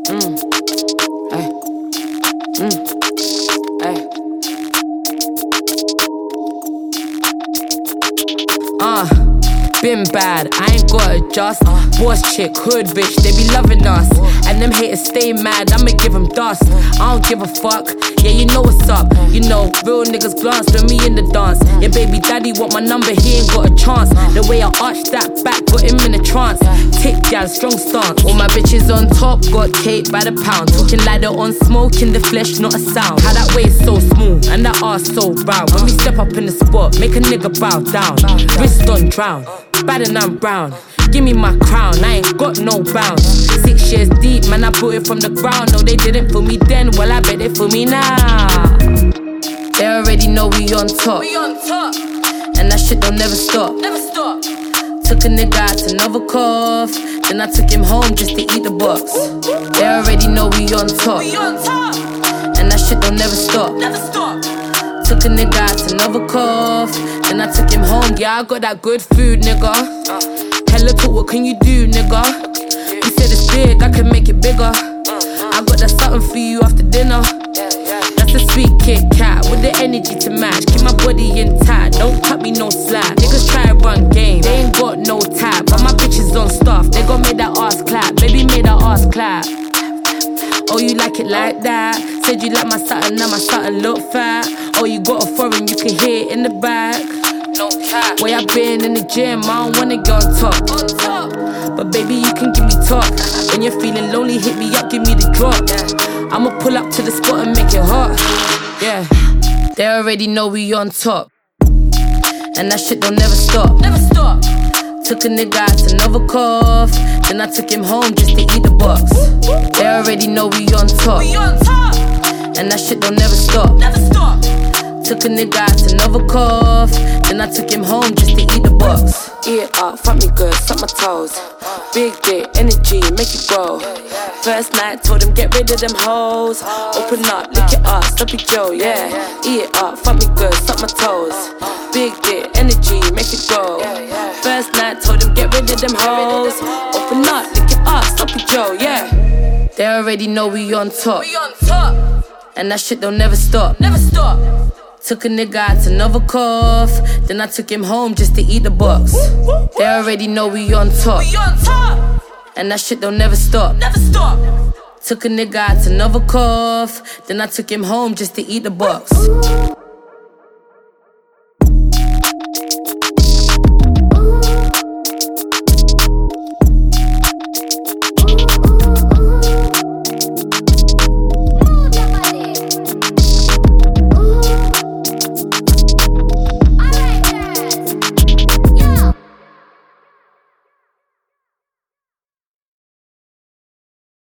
Ay. Ay. Been bad, I ain't gotta adjust. Boss chick, hood bitch, they be loving us. And them haters stay mad, I'ma give them dust. I don't give a fuck, yeah, you know what's up. You know, real niggas glance for me in the dance. Yeah, baby daddy want my number, he ain't got a chance. The way I arch that back, put him in a trance. Tick gal, strong stance. All my bitches on top, got cake by the pound. Talking like they're on smoke in the flesh, not a sound. How that waist so smooth, and that ass so brown. When we step up in the spot, make a nigga bow down. Wrist on drown, bad and I'm brown. Give me my crown, I ain't got no bounds. 6 years deep, man, I put it from the ground. No, they didn't for me then, well, I bet they for me now. They already know we on top. And that shit don't never stop. Took a nigga out to Novikov, then I took him home just to eat the box. They already know we on top. And that shit don't never stop. Took a nigga out to Novikov, then I took him home. Yeah, I got that good food, nigga. Hella talk, what can you do, nigga? You said it's big, I can make it bigger. I got that something for you after dinner. That's a sweet Kit Kat with the energy to match. Keep my body intact, don't cut me no slack. Niggas try to run game, they ain't got no tap. But my bitches on stuff, they gon' make that ass clap. Baby made that ass clap. Oh, you like it like that? Said you like my satin, now my satin look fat. Oh, you got a foreign, you can hear it in the back. No cap. Way I been in the gym, I don't wanna go on top. But baby, you can give me talk. When you're feeling lonely, hit me up, give me the drop. I'ma pull up to the spot and make it hot. Yeah, they already know we on top. And that shit don't never stop. Took a nigga out to Novikov, then I took him home just to eat the box. They already know we on top. And that shit don't never stop. Took a nigga out to Novikov, then I took him home just to eat the box. Eat it up, fuck me good, suck my toes. Big dick, energy, make it grow. First night, told him get rid of them hoes. Open up, lick it up, stop it Joe, yeah. Eat it up, fuck me good, suck my toes. Big dick, energy, make it grow. First night, told him get rid of them hoes. Open up, lick it up, stop it Joe, yeah. They already know we on top. And that shit don't never stop. Took a nigga out to Novikov, then I took him home just to eat the box. They already know we on top. And that shit don't never stop. Took a nigga out to Novikov, then I took him home just to eat the box.